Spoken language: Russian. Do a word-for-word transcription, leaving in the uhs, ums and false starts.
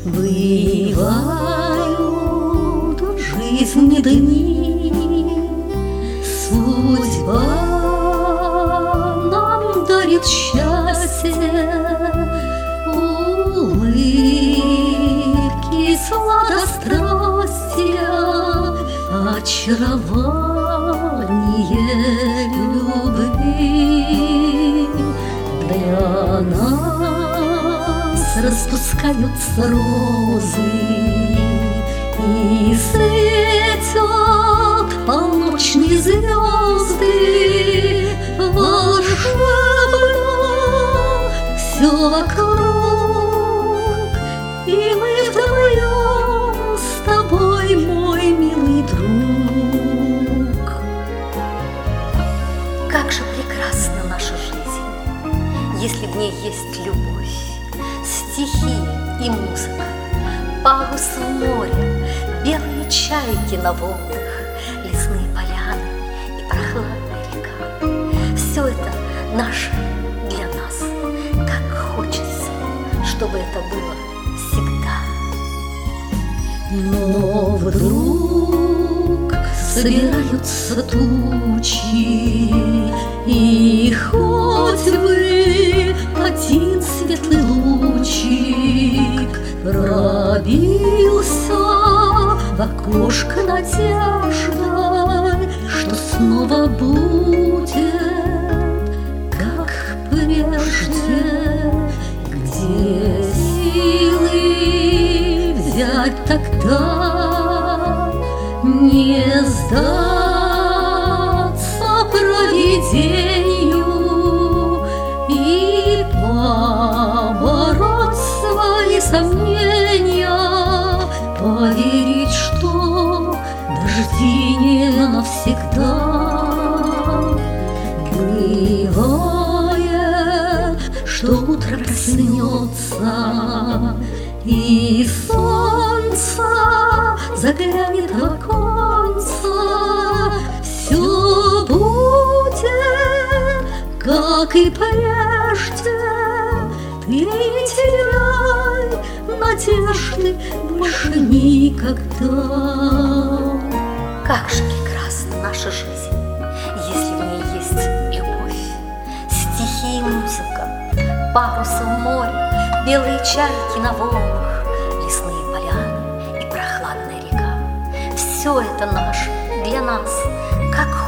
Бывают в жизни дни, судьба нам дарит счастье, улыбки, сладострастия, очарование любви. Для нас распускаются розы и светят полночные звезды. Волшебно все вокруг, и мы вдвоем с тобой, мой милый друг. Как же прекрасна наша жизнь, если в ней есть любовь, стихи и музыка, парус в море, белые чайки на волнах, лесные поляны и прохладная река. Все это наше для нас. Как хочется, чтобы это было всегда. Но вдруг собираются тучи, и хоть бы один светлый лучик пробился в окошко надеждой, что снова будет, как прежде. Где силы взять тогда, не сдаться провидению и побороть свои сомнения, поверить, что дожди не навсегда. Бывает, что утро проснется, и солнце заглянет в оконце. Все будет, как и прежде. Ты не теряй надежды больше никогда. Как же прекрасна наша жизнь, если в ней есть любовь, стихи и музыка, парус в море, белые чайки на волнах, лесные поляны и прохладная река. Все это наше для нас, как